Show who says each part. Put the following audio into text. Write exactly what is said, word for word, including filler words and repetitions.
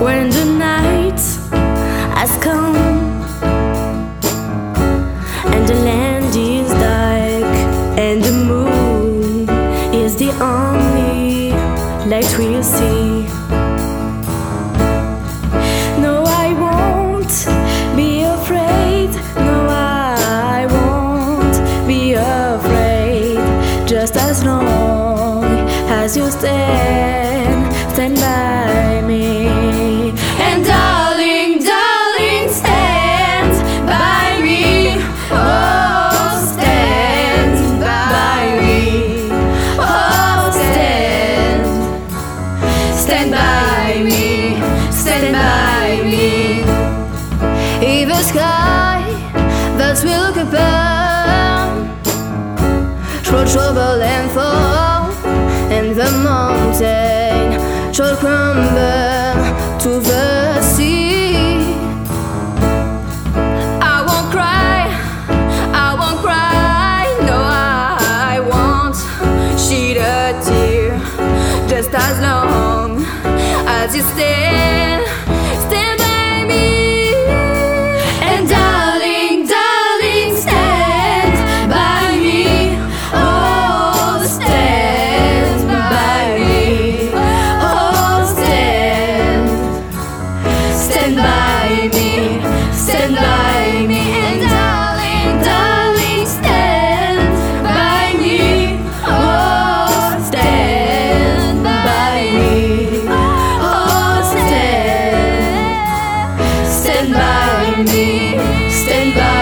Speaker 1: when the night has come and the land is dark and the moon is the only light we'll see. No, I won't be afraid. No, I won't be afraid. Just as long as you stand, stand by me. And darling, darling, stand by me. Oh, stand by me. Oh, stand, stand by me, stand by me. If the sky that will burn shall trouble and fall, and the mountain shall crumble to the sea, I won't cry, I won't cry. No, I won't shed a tear. Just as long as you stand, stand by me. And darling, darling, stand by me. Oh, stand by me. Oh, stand, stand by me, stand by me. And darling, darling, stand by me. Oh, stand by me. Oh, stand, stand by me, stand by me.